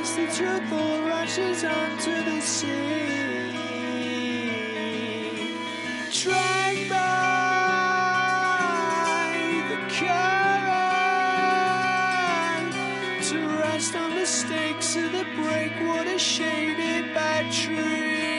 as the truth all rushes onto the sea. Dragged by the current to rest on the stakes of the breakwater shaded by trees.